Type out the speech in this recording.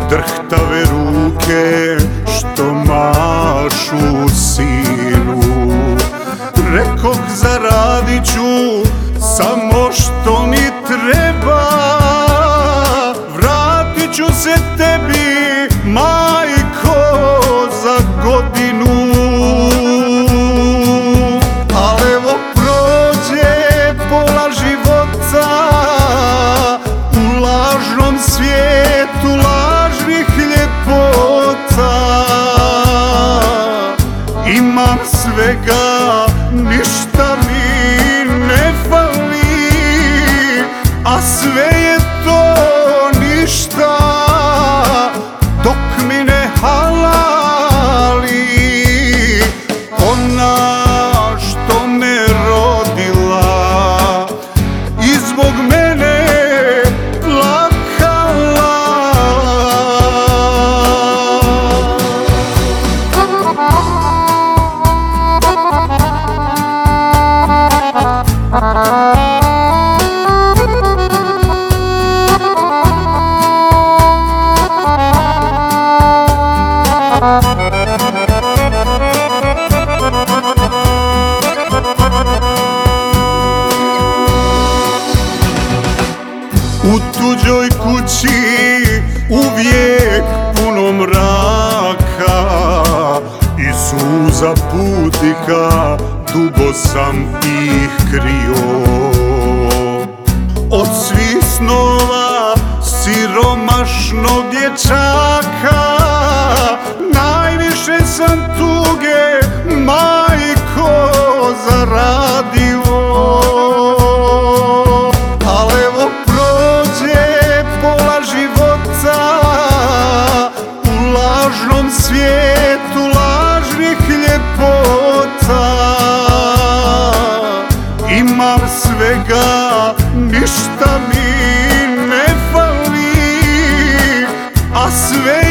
drhtave ruke što mašu sinu. Rekoh zaradit ću samo što mi treba, vratit ću se tebi, majko, za godinu. Al' evo prođe pola života u lažnom svijetu lažnih ljepota. Imam svega, ništa mi ne fali, a sve je to ništa dok mi ne halali ona što me rodila i zbog mene plakala. U tuđoj kući uvijek puno mraka i suza putnika, dugo sam ih krio. Od svih snova siromašnog dječaka najviše sam tuge, majko, zaradio. Al' evo prođe pola života u lažnom svijetu lažnih ljepota. Imam svega, ništa mi ne fali, a sve